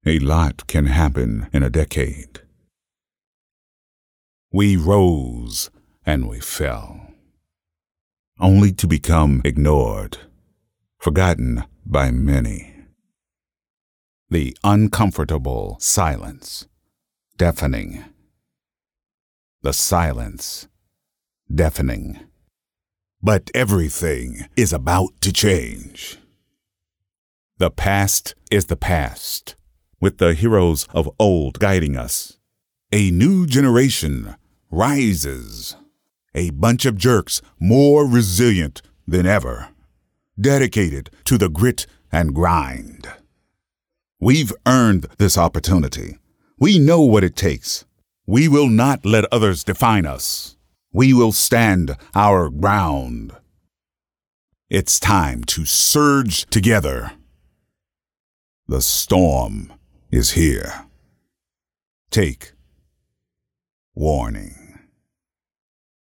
A lot can happen in a decade. We rose and we fell, only to become ignored, forgotten by many. The uncomfortable silence, deafening. The silence, deafening. But everything is about to change. The past is the past, with the heroes of old guiding us. A new generation rises. A bunch of jerks more resilient than ever, dedicated to the grit and grind. We've earned this opportunity. We know what it takes. We will not let others define us. We will stand our ground. It's time to surge together. The storm is here. Take warning.